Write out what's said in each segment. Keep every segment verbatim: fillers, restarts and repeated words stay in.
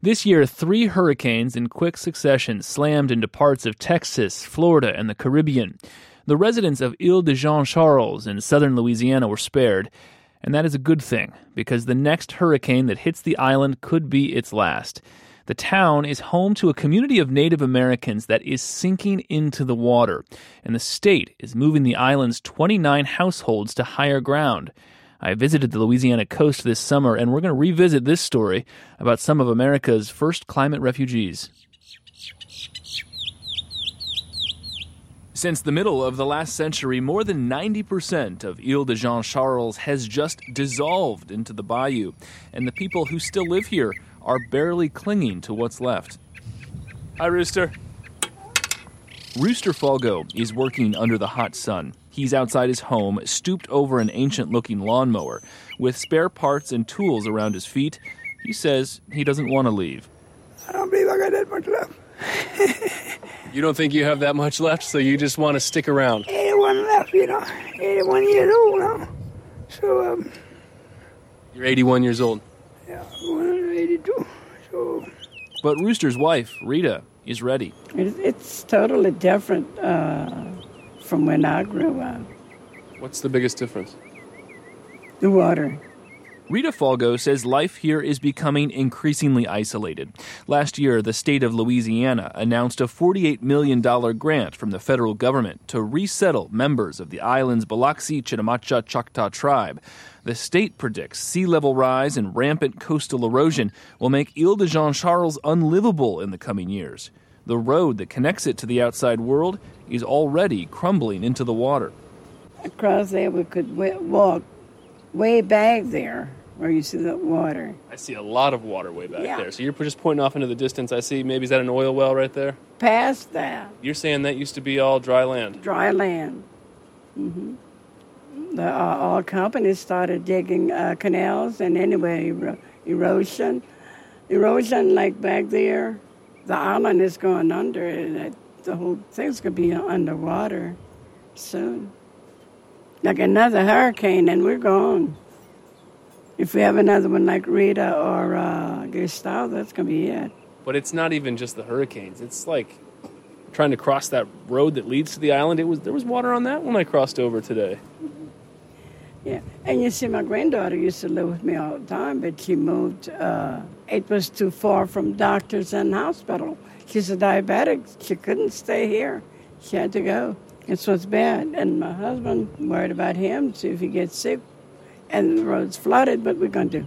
This year, three hurricanes in quick succession slammed into parts of Texas, Florida, and the Caribbean. The residents of Ile de Jean-Charles in southern Louisiana were spared, and that is a good thing, because the next hurricane that hits the island could be its last. The town is home to a community of Native Americans that is sinking into the water, and the state is moving the island's twenty-nine households to higher ground. I visited the Louisiana coast this summer, and we're going to revisit this story about some of America's first climate refugees. Since the middle of the last century, more than ninety percent of Ile de Jean-Charles has just dissolved into the bayou, and the people who still live here are barely clinging to what's left. Hi, Rooster. Rooster Falgo is working under the hot sun. He's outside his home, stooped over an ancient-looking lawnmower. With spare parts and tools around his feet, he says he doesn't want to leave. I don't believe I got that much left. You don't think you have that much left, so you just want to stick around? eighty-one left, you know. eighty-one years old now. So, um... You're eighty-one years old? Yeah, I'm eighty-two. So... But Rooster's wife, Rita, is ready. It's, it's totally different uh, from when I grew up. What's the biggest difference? The water. Rita Falgo says life here is becoming increasingly isolated. Last year, the state of Louisiana announced a forty-eight million dollars grant from the federal government to resettle members of the island's Biloxi Chitimacha Choctaw tribe. The state predicts sea level rise and rampant coastal erosion will make Ile de Jean-Charles unlivable in the coming years. The road that connects it to the outside world is already crumbling into the water. Across there, we could walk way back there where you see the water. I see a lot of water way back yeah. there. So you're just pointing off into the distance. I see, maybe is that an oil well right there? Past that. You're saying that used to be all dry land? Dry land. Mm-hmm. The, uh, all companies started digging uh, canals, and anyway, ero- erosion. Erosion, like back there, the island is going under, and the whole thing's going to be underwater soon. Like another hurricane, and we're gone. If we have another one like Rita or uh, Gustavo, that's going to be it. But it's not even just the hurricanes. It's like trying to cross that road that leads to the island. It was There was water on that when I crossed over today. Yeah, and you see, my granddaughter used to live with me all the time, but she moved. Uh, it was too far from doctors and hospital. She's a diabetic. She couldn't stay here. She had to go. It's what's bad. And my husband worried about him, see if he gets sick. And the road's flooded, but we're going to do.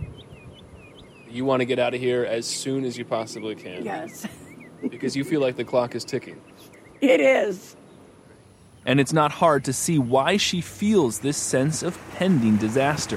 You want to get out of here as soon as you possibly can. Yes. Because you feel like the clock is ticking. It is. And it's not hard to see why she feels this sense of pending disaster.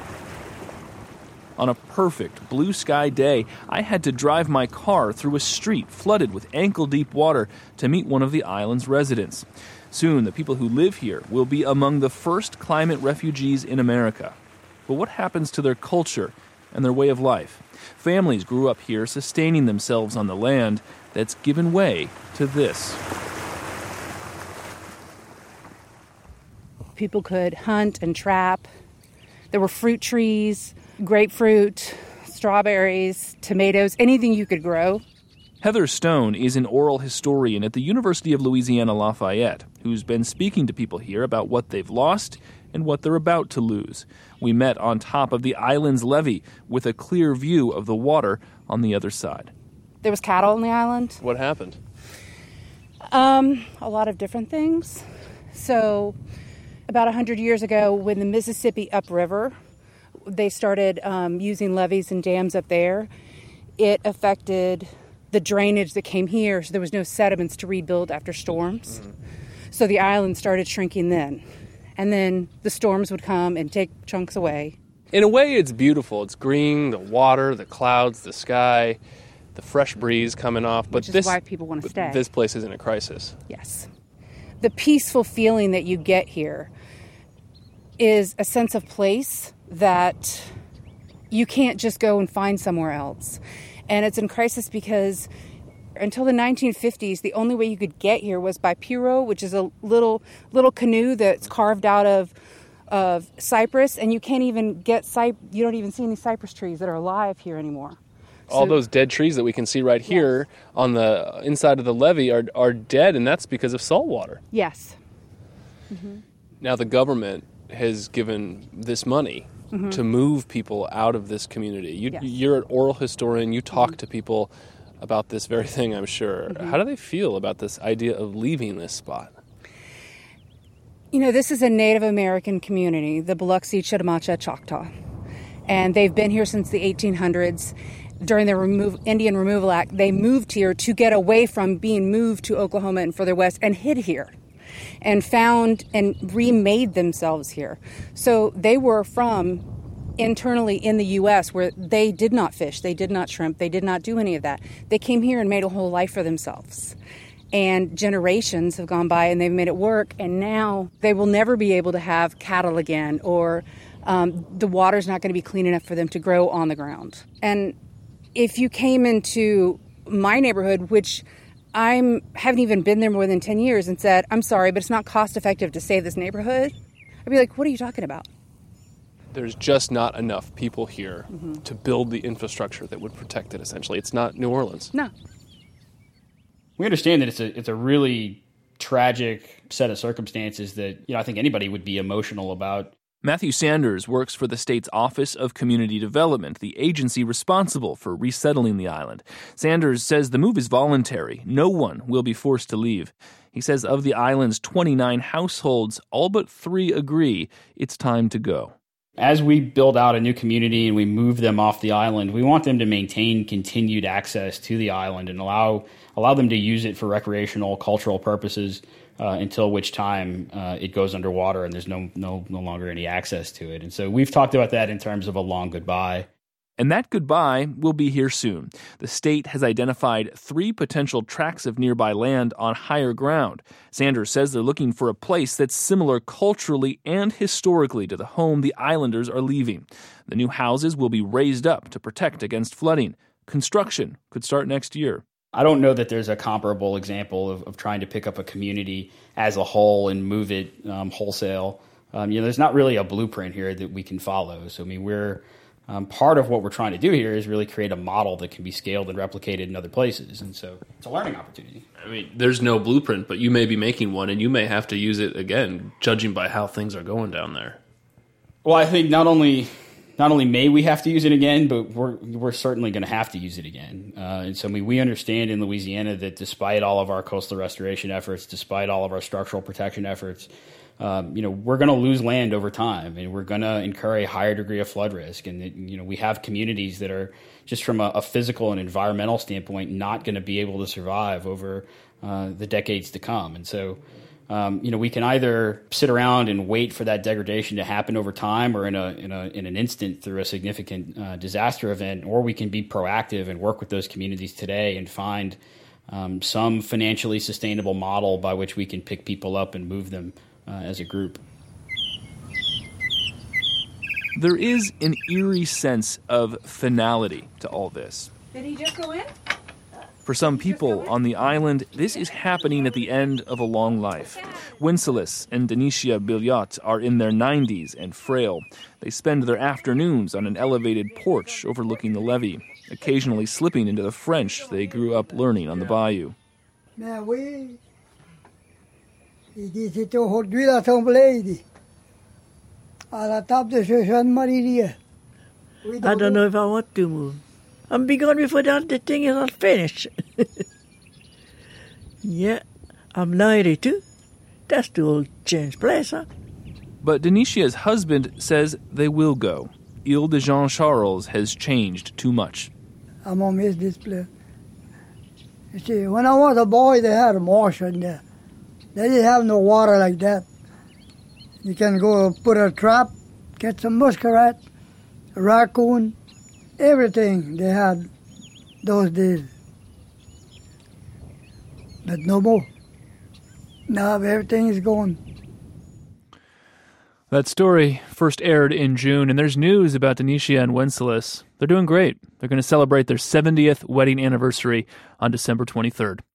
On a perfect blue sky day, I had to drive my car through a street flooded with ankle-deep water to meet one of the island's residents. Soon, the people who live here will be among the first climate refugees in America. But what happens to their culture and their way of life? Families grew up here sustaining themselves on the land that's given way to this. People could hunt and trap. There were fruit trees, grapefruit, strawberries, tomatoes, anything you could grow. Heather Stone is an oral historian at the University of Louisiana Lafayette, who's been speaking to people here about what they've lost and what they're about to lose. We met on top of the island's levee with a clear view of the water on the other side. There was cattle on the island. What happened? Um, a lot of different things. So about one hundred years ago, when the Mississippi upriver, they started um, using levees and dams up there, it affected the drainage that came here, so there was no sediments to rebuild after storms. Mm-hmm. So the island started shrinking then. And then the storms would come and take chunks away. In a way, it's beautiful. It's green, the water, the clouds, the sky, the fresh breeze coming off. But Which is this, why people want to stay. This place is in a crisis. Yes. The peaceful feeling that you get here is a sense of place that you can't just go and find somewhere else. And it's in crisis because until the nineteen fifties, the only way you could get here was by pirogue, which is a little little canoe that's carved out of of cypress, and you can't even get cyp- you don't even see any cypress trees that are alive here anymore. All So- those dead trees that we can see right here on the inside of the levee are are dead, and that's because of salt water. Yes. Now the government has given this money to move people out of this community. You, Yes. You're an oral historian. You talk to people about this very thing, I'm sure. How do they feel about this idea of leaving this spot? You know, this is a Native American community, the Biloxi Chitimacha Choctaw. And they've been here since the eighteen hundreds. During the remove, Indian Removal Act, they moved here to get away from being moved to Oklahoma and further west and hid here and found and remade themselves here. So they were from internally in the U S where they did not fish, they did not shrimp, they did not do any of that. They came here and made a whole life for themselves. And generations have gone by and they've made it work, and now they will never be able to have cattle again, or um, the water's not going to be clean enough for them to grow on the ground. And if you came into my neighborhood, which I haven't even been there more than ten years, and said, I'm sorry, but it's not cost effective to save this neighborhood, I'd be like, what are you talking about? There's just not enough people here to build the infrastructure that would protect it, essentially. It's not New Orleans. No. We understand that it's a it's a really tragic set of circumstances that, you know, I think anybody would be emotional about. Matthew Sanders works for the state's Office of Community Development, the agency responsible for resettling the island. Sanders says the move is voluntary. No one will be forced to leave. He says of the island's twenty-nine households, all but three agree it's time to go. As we build out a new community and we move them off the island, we want them to maintain continued access to the island and allow allow them to use it for recreational, cultural purposes uh, until which time uh, it goes underwater and there's no, no no longer any access to it. And so we've talked about that in terms of a long goodbye. And that goodbye will be here soon. The state has identified three potential tracts of nearby land on higher ground. Sanders says they're looking for a place that's similar culturally and historically to the home the islanders are leaving. The new houses will be raised up to protect against flooding. Construction could start next year. I don't know that there's a comparable example of, of trying to pick up a community as a whole and move it um, wholesale. Um, you know, there's not really a blueprint here that we can follow. So, I mean, we're Um, part of what we're trying to do here is really create a model that can be scaled and replicated in other places. And so it's a learning opportunity. I mean, there's no blueprint, but you may be making one, and you may have to use it again, judging by how things are going down there. Well, I think not only not only may we have to use it again, but we're we're certainly going to have to use it again. Uh, and so I mean, we understand in Louisiana that despite all of our coastal restoration efforts, despite all of our structural protection efforts, Um, you know, we're going to lose land over time, and we're going to incur a higher degree of flood risk. And, you know, we have communities that are just from a, a physical and environmental standpoint not going to be able to survive over uh, the decades to come. And so, um, you know, we can either sit around and wait for that degradation to happen over time or in a in a in an instant through a significant uh, disaster event, or we can be proactive and work with those communities today and find um, some financially sustainable model by which we can pick people up and move them Uh, as a group. There is an eerie sense of finality to all this. Did he just go in? For some people on the island, this is happening at the end of a long life. Wencelas and Denicia Billiot are in their nineties and frail. They spend their afternoons on an elevated porch overlooking the levee, occasionally slipping into the French they grew up learning on the bayou. Mais oui. Il dit, c'est aujourd'hui l'assemblée, il dit. À la table de ce jeune Marie. I don't know if I want to move. I'm be gone before that, the thing is not finished. Yeah, I'm ninety-two. That's the old James place, huh? But Denicia's husband says they will go. Ile de Jean Charles has changed too much. I'm gonna miss this place. You see, when I was a boy, they had a marsh in there. They didn't have no water like that. You can go put a trap, get some muskrat, a raccoon, everything they had those days. But no more. Now everything is gone. That story first aired in June, and there's news about Denicia and Wencelas. They're doing great. They're going to celebrate their seventieth wedding anniversary on December twenty-third.